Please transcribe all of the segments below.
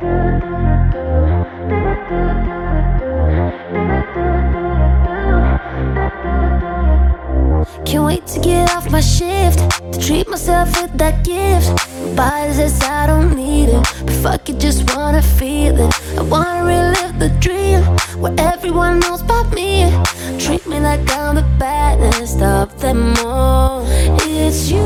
Can't wait to get off my shift, to treat myself with that gift. Body says I don't need it, but fuck it, just wanna feel it. I wanna relive the dream, where everyone knows about me. Treat me like I'm the baddest of them all. It's you,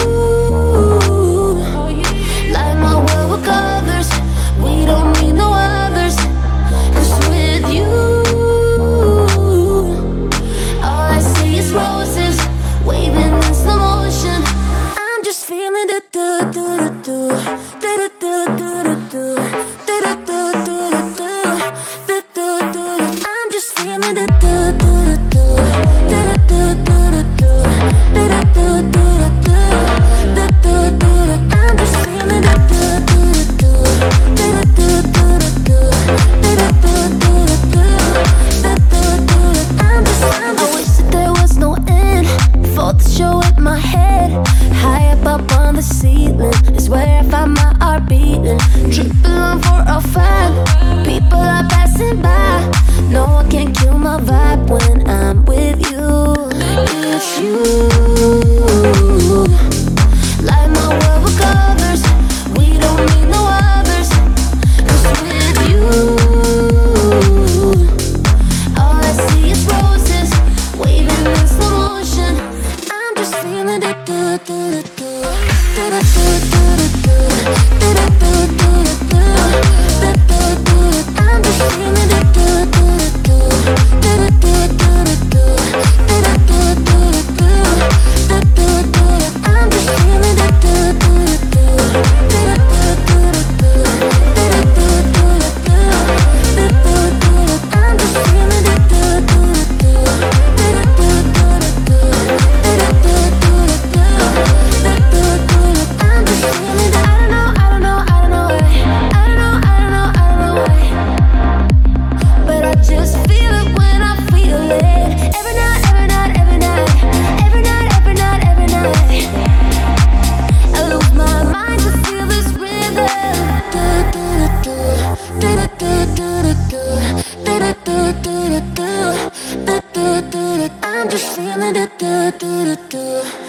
light my world with colors. We don't need no others, 'cause with you all I see is roses waving in slow motion. I'm just feeling the do do do do do do do do do do do do do. I'm just feeling the do do do do do do do do do do do do. I'm just feeling the do do do do do do do do. I wish that there was no end for the show in my head. High up on the ceiling is where I find my heart beating. Triple on for a fan. People are passing by. No one can kill my vibe when I'm with you. It's you, light my world with colors. We don't need no others, 'cause with you all I see is roses waving in slow motion. I'm just feeling it. Do do do do do do do do do do do. I'm just feeling it. Do do do do do do do do do do. I'm just feeling it. Do do do do do do do. I'm just feeling it. Do do do do do do. I'm just feeling it. I don't know why. But I just feel it when I feel it. Every night. I lose my mind to feel this rhythm. I'm just feeling it.